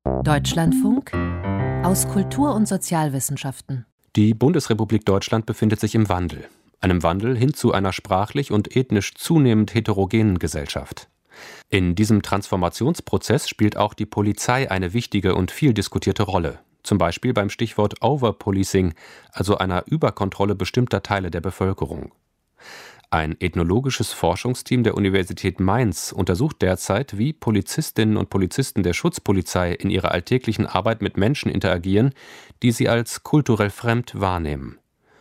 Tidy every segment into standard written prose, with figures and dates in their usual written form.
Deutschlandfunk aus Kultur- und Sozialwissenschaften. Die Bundesrepublik Deutschland befindet sich im Wandel. Einem Wandel hin zu einer sprachlich und ethnisch zunehmend heterogenen Gesellschaft. In diesem Transformationsprozess spielt auch die Polizei eine wichtige und viel diskutierte Rolle. Zum Beispiel beim Stichwort Overpolicing, also einer Überkontrolle bestimmter Teile der Bevölkerung. Ein ethnologisches Forschungsteam der Universität Mainz untersucht derzeit, wie Polizistinnen und Polizisten der Schutzpolizei in ihrer alltäglichen Arbeit mit Menschen interagieren, die sie als kulturell fremd wahrnehmen.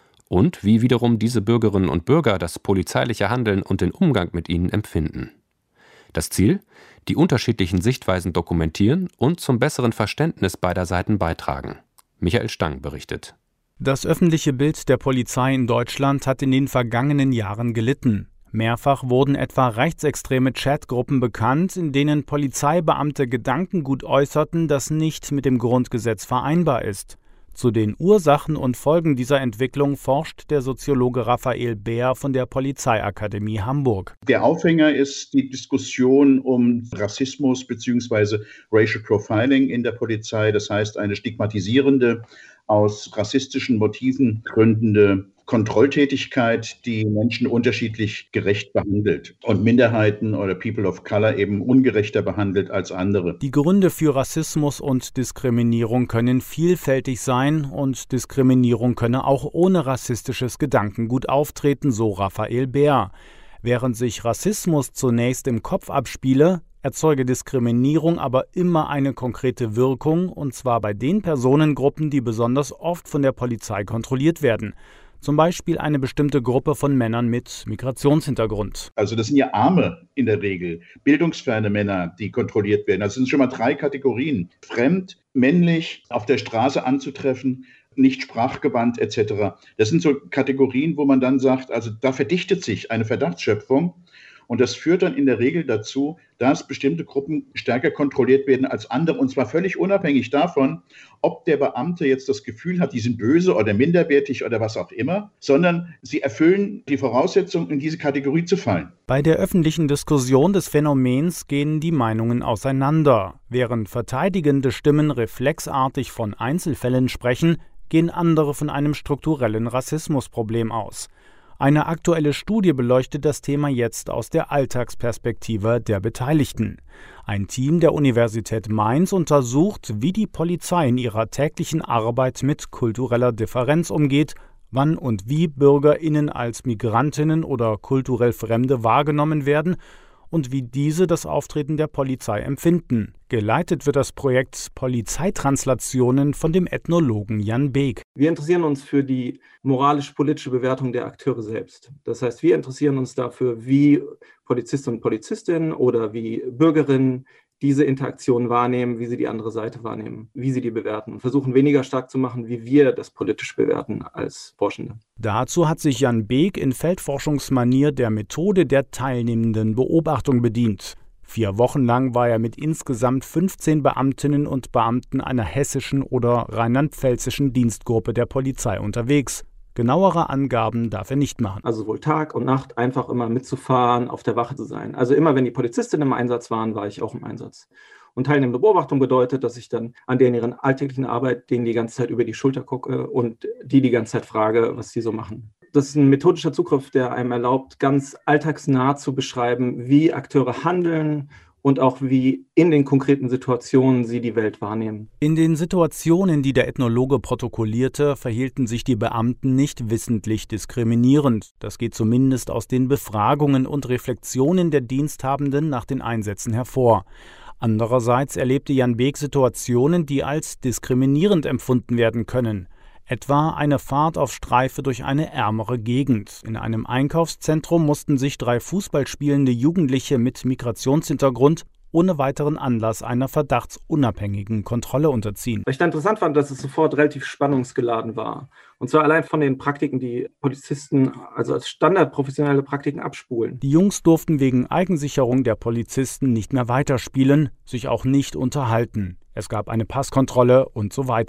Und wie wiederum diese Bürgerinnen und Bürger das polizeiliche Handeln und den Umgang mit ihnen empfinden. Das Ziel? Die unterschiedlichen Sichtweisen dokumentieren und zum besseren Verständnis beider Seiten beitragen. Michael Stang berichtet. Das öffentliche Bild der Polizei in Deutschland hat in den vergangenen Jahren gelitten. Mehrfach wurden etwa rechtsextreme Chatgruppen bekannt, in denen Polizeibeamte Gedankengut äußerten, das nicht mit dem Grundgesetz vereinbar ist. Zu den Ursachen und Folgen dieser Entwicklung forscht der Soziologe Raphael Behr von der Polizeiakademie Hamburg. Der Aufhänger ist die Diskussion um Rassismus bzw. Racial Profiling in der Polizei, das heißt eine stigmatisierende, aus rassistischen Motiven gründende Kontrolltätigkeit, die Menschen unterschiedlich gerecht behandelt und Minderheiten oder People of Color eben ungerechter behandelt als andere. Die Gründe für Rassismus und Diskriminierung können vielfältig sein und Diskriminierung könne auch ohne rassistisches Gedankengut auftreten, so Raphael Behr. Während sich Rassismus zunächst im Kopf abspiele, erzeuge Diskriminierung aber immer eine konkrete Wirkung, und zwar bei den Personengruppen, die besonders oft von der Polizei kontrolliert werden. Zum Beispiel eine bestimmte Gruppe von Männern mit Migrationshintergrund. Also das sind ja Arme in der Regel, bildungsferne Männer, die kontrolliert werden. Das sind schon mal 3 Kategorien. Fremd, männlich, auf der Straße anzutreffen, nicht sprachgewandt etc. Das sind so Kategorien, wo man dann sagt, also da verdichtet sich eine Verdachtsschöpfung. Und das führt dann in der Regel dazu, dass bestimmte Gruppen stärker kontrolliert werden als andere. Und zwar völlig unabhängig davon, ob der Beamte jetzt das Gefühl hat, die sind böse oder minderwertig oder was auch immer, sondern sie erfüllen die Voraussetzung, in diese Kategorie zu fallen. Bei der öffentlichen Diskussion des Phänomens gehen die Meinungen auseinander. Während verteidigende Stimmen reflexartig von Einzelfällen sprechen, gehen andere von einem strukturellen Rassismusproblem aus. Eine aktuelle Studie beleuchtet das Thema jetzt aus der Alltagsperspektive der Beteiligten. Ein Team der Universität Mainz untersucht, wie die Polizei in ihrer täglichen Arbeit mit kultureller Differenz umgeht, wann und wie BürgerInnen als Migrantinnen oder kulturell Fremde wahrgenommen werden und wie diese das Auftreten der Polizei empfinden. Geleitet wird das Projekt Polizeitranslationen von dem Ethnologen Jan Beek. Wir interessieren uns für die moralisch-politische Bewertung der Akteure selbst. Das heißt, wir interessieren uns dafür, wie Polizisten und Polizistinnen oder wie Bürgerinnen diese Interaktion wahrnehmen, wie sie die andere Seite wahrnehmen, wie sie die bewerten und versuchen weniger stark zu machen, wie wir das politisch bewerten als Forschende. Dazu hat sich Jan Beek in Feldforschungsmanier der Methode der teilnehmenden Beobachtung bedient. 4 Wochen lang war er mit insgesamt 15 Beamtinnen und Beamten einer hessischen oder rheinland-pfälzischen Dienstgruppe der Polizei unterwegs. Genauere Angaben darf er nicht machen. Also sowohl Tag und Nacht einfach immer mitzufahren, auf der Wache zu sein. Also immer, wenn die Polizistinnen im Einsatz waren, war ich auch im Einsatz. Und teilnehmende Beobachtung bedeutet, dass ich dann an deren alltäglichen Arbeit denen die ganze Zeit über die Schulter gucke und die ganze Zeit frage, was sie so machen. Das ist ein methodischer Zugriff, der einem erlaubt, ganz alltagsnah zu beschreiben, wie Akteure handeln und auch wie in den konkreten Situationen sie die Welt wahrnehmen. In den Situationen, die der Ethnologe protokollierte, verhielten sich die Beamten nicht wissentlich diskriminierend. Das geht zumindest aus den Befragungen und Reflexionen der Diensthabenden nach den Einsätzen hervor. Andererseits erlebte Jan Beek Situationen, die als diskriminierend empfunden werden können. Etwa eine Fahrt auf Streife durch eine ärmere Gegend. In einem Einkaufszentrum mussten sich 3 fußballspielende Jugendliche mit Migrationshintergrund ohne weiteren Anlass einer verdachtsunabhängigen Kontrolle unterziehen. Was ich da interessant fand, dass es sofort relativ spannungsgeladen war. Und zwar allein von den Praktiken, die Polizisten also als standardprofessionelle Praktiken abspulen. Die Jungs durften wegen Eigensicherung der Polizisten nicht mehr weiterspielen, sich auch nicht unterhalten. Es gab eine Passkontrolle und so weiter.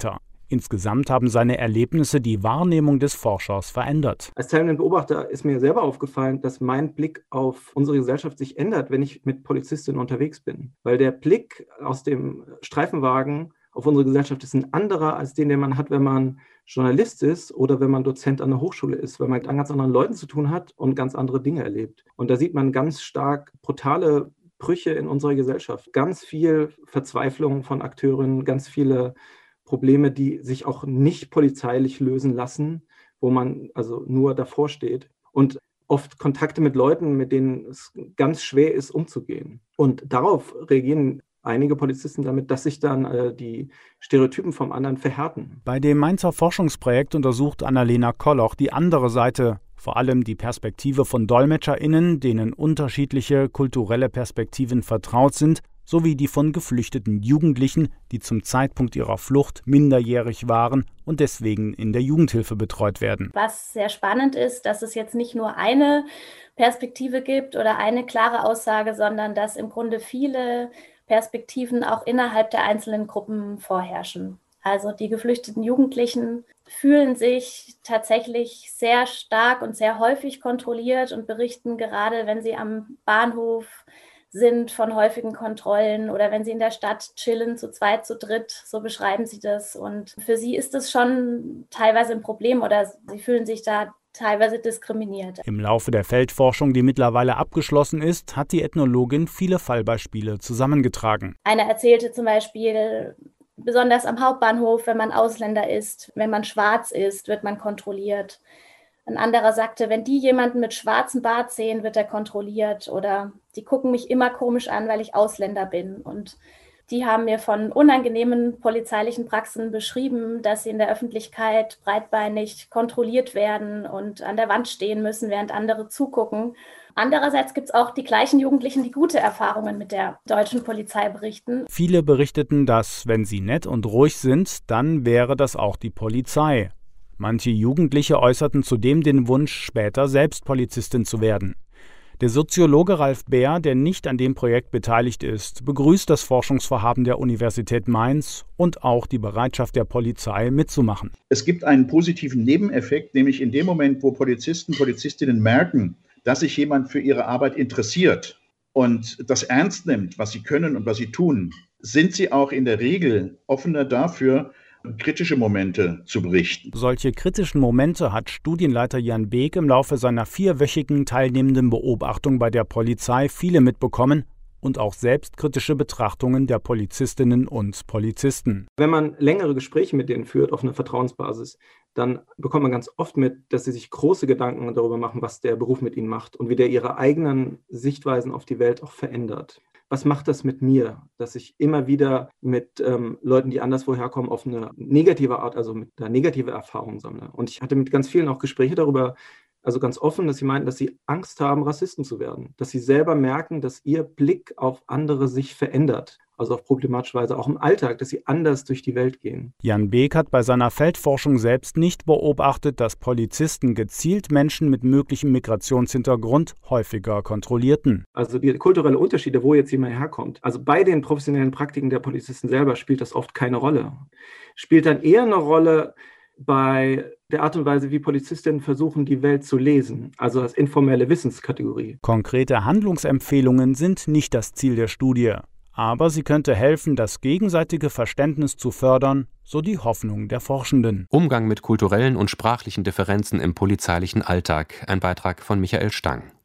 Insgesamt haben seine Erlebnisse die Wahrnehmung des Forschers verändert. Als teilnehmender Beobachter ist mir selber aufgefallen, dass mein Blick auf unsere Gesellschaft sich ändert, wenn ich mit Polizistinnen unterwegs bin. Weil der Blick aus dem Streifenwagen auf unsere Gesellschaft ist ein anderer als den man hat, wenn man Journalist ist oder wenn man Dozent an der Hochschule ist, weil man mit ganz anderen Leuten zu tun hat und ganz andere Dinge erlebt. Und da sieht man ganz stark brutale Brüche in unserer Gesellschaft. Ganz viel Verzweiflung von Akteurinnen, ganz viele Probleme, die sich auch nicht polizeilich lösen lassen, wo man also nur davor steht. Und oft Kontakte mit Leuten, mit denen es ganz schwer ist, umzugehen. Und darauf reagieren einige Polizisten damit, dass sich dann die Stereotypen vom anderen verhärten. Bei dem Mainzer Forschungsprojekt untersucht Annalena Kolloch die andere Seite, vor allem die Perspektive von DolmetscherInnen, denen unterschiedliche kulturelle Perspektiven vertraut sind, sowie die von geflüchteten Jugendlichen, die zum Zeitpunkt ihrer Flucht minderjährig waren und deswegen in der Jugendhilfe betreut werden. Was sehr spannend ist, dass es jetzt nicht nur eine Perspektive gibt oder eine klare Aussage, sondern dass im Grunde viele Perspektiven auch innerhalb der einzelnen Gruppen vorherrschen. Also die geflüchteten Jugendlichen fühlen sich tatsächlich sehr stark und sehr häufig kontrolliert und berichten gerade, wenn sie am Bahnhof sind, von häufigen Kontrollen oder wenn sie in der Stadt chillen, zu zweit, zu dritt, so beschreiben sie das. Und für sie ist das schon teilweise ein Problem oder sie fühlen sich da teilweise diskriminiert. Im Laufe der Feldforschung, die mittlerweile abgeschlossen ist, hat die Ethnologin viele Fallbeispiele zusammengetragen. Einer erzählte zum Beispiel, besonders am Hauptbahnhof, wenn man Ausländer ist, wenn man schwarz ist, wird man kontrolliert. Ein anderer sagte, wenn die jemanden mit schwarzem Bart sehen, wird er kontrolliert. Oder die gucken mich immer komisch an, weil ich Ausländer bin. Und die haben mir von unangenehmen polizeilichen Praxen beschrieben, dass sie in der Öffentlichkeit breitbeinig kontrolliert werden und an der Wand stehen müssen, während andere zugucken. Andererseits gibt es auch die gleichen Jugendlichen, die gute Erfahrungen mit der deutschen Polizei berichten. Viele berichteten, dass, wenn sie nett und ruhig sind, dann wäre das auch die Polizei. Manche Jugendliche äußerten zudem den Wunsch, später selbst Polizistin zu werden. Der Soziologe Ralf Beer, der nicht an dem Projekt beteiligt ist, begrüßt das Forschungsvorhaben der Universität Mainz und auch die Bereitschaft der Polizei mitzumachen. Es gibt einen positiven Nebeneffekt, nämlich in dem Moment, wo Polizisten, Polizistinnen merken, dass sich jemand für ihre Arbeit interessiert und das ernst nimmt, was sie können und was sie tun, sind sie auch in der Regel offener dafür, kritische Momente zu berichten. Solche kritischen Momente hat Studienleiter Jan Beek im Laufe seiner 4-wöchigen teilnehmenden Beobachtung bei der Polizei viele mitbekommen und auch selbstkritische Betrachtungen der Polizistinnen und Polizisten. Wenn man längere Gespräche mit denen führt auf einer Vertrauensbasis, dann bekommt man ganz oft mit, dass sie sich große Gedanken darüber machen, was der Beruf mit ihnen macht und wie der ihre eigenen Sichtweisen auf die Welt auch verändert. Was macht das mit mir, dass ich immer wieder mit Leuten, die anderswoher kommen, auf eine negative Art, also mit einer negative Erfahrung sammle? Und ich hatte mit ganz vielen auch Gespräche darüber, also ganz offen, dass sie meinten, dass sie Angst haben, Rassisten zu werden. Dass sie selber merken, dass ihr Blick auf andere sich verändert. Also auf problematische Weise, auch im Alltag, dass sie anders durch die Welt gehen. Jan Beek hat bei seiner Feldforschung selbst nicht beobachtet, dass Polizisten gezielt Menschen mit möglichem Migrationshintergrund häufiger kontrollierten. Also die kulturellen Unterschiede, wo jetzt jemand herkommt, also bei den professionellen Praktiken der Polizisten selber spielt das oft keine Rolle. Spielt dann eher eine Rolle bei der Art und Weise, wie Polizistinnen versuchen, die Welt zu lesen, also als informelle Wissenskategorie. Konkrete Handlungsempfehlungen sind nicht das Ziel der Studie. Aber sie könnte helfen, das gegenseitige Verständnis zu fördern, so die Hoffnung der Forschenden. Umgang mit kulturellen und sprachlichen Differenzen im polizeilichen Alltag. Ein Beitrag von Michael Stang.